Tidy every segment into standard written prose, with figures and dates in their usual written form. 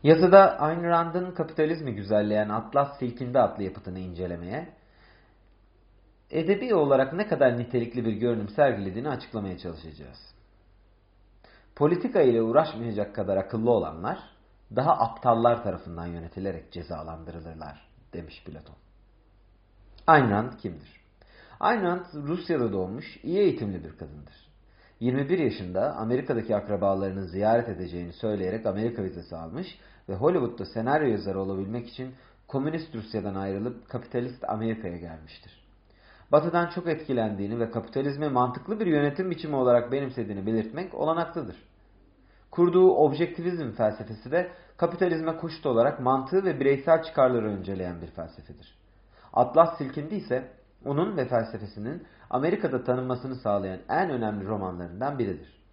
Yazıda Ayn Rand'ın kapitalizmi güzelleyen Atlas Silkindi adlı yapıtını incelemeye, edebi olarak ne kadar nitelikli bir görünüm sergilediğini açıklamaya çalışacağız. Politika ile uğraşmayacak kadar akıllı olanlar, daha aptallar tarafından yönetilerek cezalandırılırlar, demiş Platon. Ayn Rand kimdir? Ayn Rand, Rusya'da doğmuş, iyi eğitimli bir kadındır. 21 yaşında Amerika'daki akrabalarını ziyaret edeceğini söyleyerek Amerika vizesi almış ve Hollywood'da senaryo yazarı olabilmek için komünist Rusya'dan ayrılıp kapitalist Amerika'ya gelmiştir. Batı'dan çok etkilendiğini ve kapitalizmi mantıklı bir yönetim biçimi olarak benimsediğini belirtmek olanaklıdır. Kurduğu objektivizm felsefesi de kapitalizme koşut olarak mantığı ve bireysel çıkarları önceleyen bir felsefedir. Atlas Silkindi ise onun ve felsefesinin Amerika'da tanınmasını sağlayan en önemli romanlarından biridir.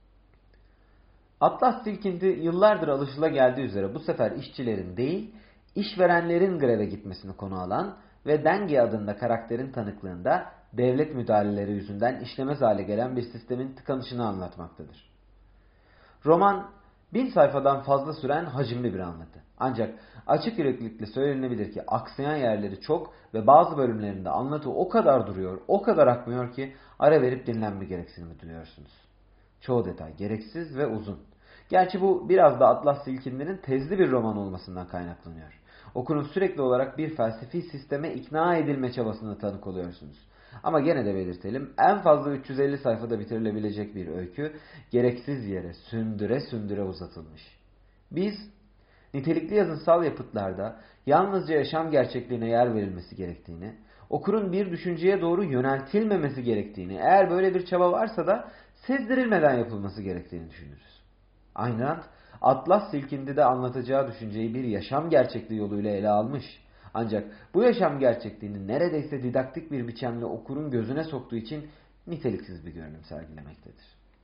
Atlas Silkindi yıllardır alışılageldiği üzere bu sefer işçilerin değil, işverenlerin greve gitmesini konu alan ve Denge adında karakterin tanıklığında devlet müdahaleleri yüzünden işlemez hale gelen bir sistemin tıkanışını anlatmaktadır. Roman 1000 sayfadan fazla süren hacimli bir anlatı. Ancak açık yüreklilikle söylenebilir ki aksayan yerleri çok ve bazı bölümlerinde anlatı o kadar duruyor, o kadar akmıyor ki ara verip dinlenme gereksinimi duyuyorsunuz. Çoğu detay gereksiz ve uzun. Gerçi bu biraz da Atlas Silkindi'nin tezli bir roman olmasından kaynaklanıyor. Okurun sürekli olarak bir felsefi sisteme ikna edilme çabasına tanık oluyorsunuz. Ama gene de belirtelim, en fazla 350 sayfada bitirilebilecek bir öykü gereksiz yere sündüre sündüre uzatılmış. Biz nitelikli yazınsal yapıtlarda yalnızca yaşam gerçekliğine yer verilmesi gerektiğini, okurun bir düşünceye doğru yöneltilmemesi gerektiğini, eğer böyle bir çaba varsa da sezdirilmeden yapılması gerektiğini düşünürüz. Ayn Rand, Atlas Silkindi'de anlatacağı düşünceyi bir yaşam gerçekliği yoluyla ele almış. Ancak bu yaşam gerçekliğini neredeyse didaktik bir biçimle okurun gözüne soktuğu için niteliksiz bir görünüm sergilemektedir.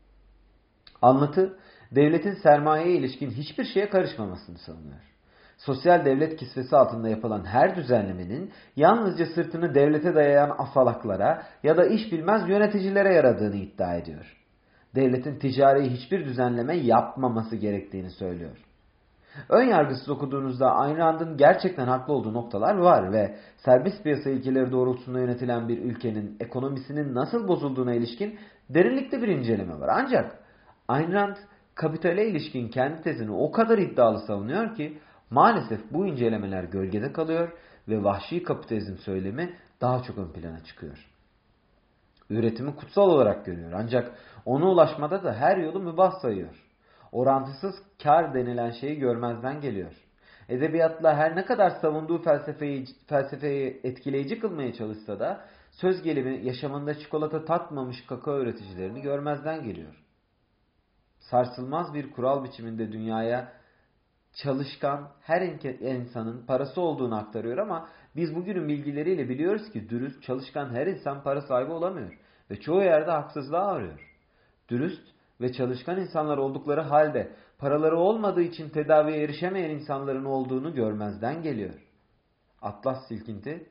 Anlatı, devletin sermayeye ilişkin hiçbir şeye karışmamasını savunuyor. Sosyal devlet kisvesi altında yapılan her düzenlemenin yalnızca sırtını devlete dayayan asalaklara ya da iş bilmez yöneticilere yaradığını iddia ediyor. Devletin ticari hiçbir düzenleme yapmaması gerektiğini söylüyor. Ön yargısız okuduğunuzda Ayn Rand'ın gerçekten haklı olduğu noktalar var ve serbest piyasa ilkeleri doğrultusunda yönetilen bir ülkenin ekonomisinin nasıl bozulduğuna ilişkin derinlikli bir inceleme var. Ancak Ayn Rand kapitale ilişkin kendi tezini o kadar iddialı savunuyor ki maalesef bu incelemeler gölgede kalıyor ve vahşi kapitalizm söylemi daha çok ön plana çıkıyor. Üretimi kutsal olarak görüyor ancak ona ulaşmada da her yolu mübah sayıyor. Orantısız kar denilen şeyi görmezden geliyor. Edebiyatla her ne kadar savunduğu felsefeyi etkileyici kılmaya çalışsa da söz gelimi yaşamında çikolata tatmamış kakao üreticilerini görmezden geliyor. Sarsılmaz bir kural biçiminde dünyaya çalışkan her insanın parası olduğunu aktarıyor ama biz bugünün bilgileriyle biliyoruz ki dürüst, çalışkan her insan para sahibi olamıyor ve çoğu yerde haksızlığa uğruyor. Dürüst ve çalışkan insanlar oldukları halde paraları olmadığı için tedaviye erişemeyen insanların olduğunu görmezden geliyor. Atlas Silkinti,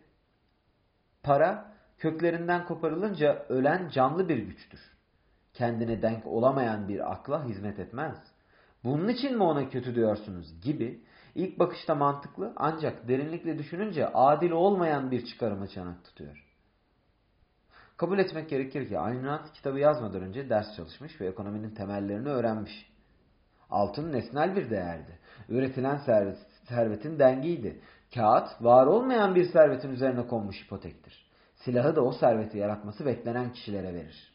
para köklerinden koparılınca ölen canlı bir güçtür. Kendine denk olamayan bir akla hizmet etmez. Bunun için mi ona kötü diyorsunuz gibi ilk bakışta mantıklı ancak derinlikle düşününce adil olmayan bir çıkarıma çanak tutuyor. Kabul etmek gerekir ki Ayn Rand kitabı yazmadan önce ders çalışmış ve ekonominin temellerini öğrenmiş. Altın nesnel bir değerdi. Üretilen servetin dengiydi. Kağıt var olmayan bir servetin üzerine konmuş ipotektir. Silahı da o serveti yaratması beklenen kişilere verir.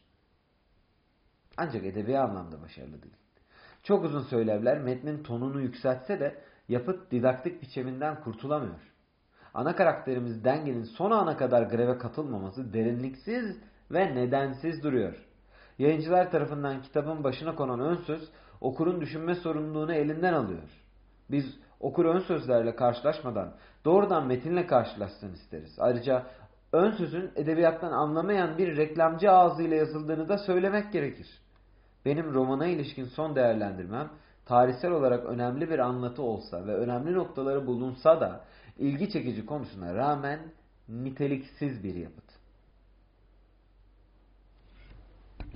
Ancak edebi anlamda başarılı değil. Çok uzun söylevler metnin tonunu yükseltse de yapıt didaktik biçiminden kurtulamıyor. Ana karakterimiz Denge'nin son ana kadar greve katılmaması derinliksiz ve nedensiz duruyor. Yayıncılar tarafından kitabın başına konan ön söz okurun düşünme sorumluluğunu elinden alıyor. Biz okur ön sözlerle karşılaşmadan doğrudan metinle karşılaşsın isteriz. Ayrıca ön sözün edebiyattan anlamayan bir reklamcı ağzıyla yazıldığını da söylemek gerekir. Benim romana ilişkin son değerlendirmem tarihsel olarak önemli bir anlatı olsa ve önemli noktaları bulunsa da ilgi çekici konusuna rağmen niteliksiz bir yapıt.